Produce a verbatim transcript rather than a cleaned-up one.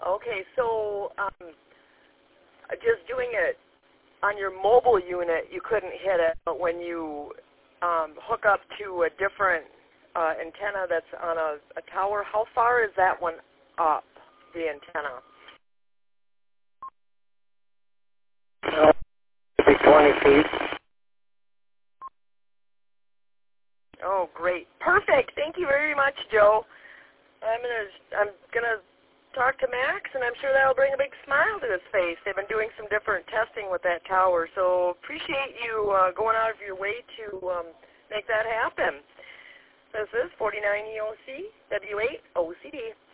Okay, so um, just doing it on your mobile unit, you couldn't hit it, but when you um, hook up to a different uh, antenna that's on a, a tower, how far is that one up, the antenna? Uh, maybe twenty feet. Oh, great. Perfect. Thank you very much, Joe. I'm gonna I'm gonna talk to Max, and I'm sure that'll bring a big smile to his face. They've been doing some different testing with that tower, so appreciate you uh, going out of your way to um, make that happen. This is forty-nine E O C W eight O C D.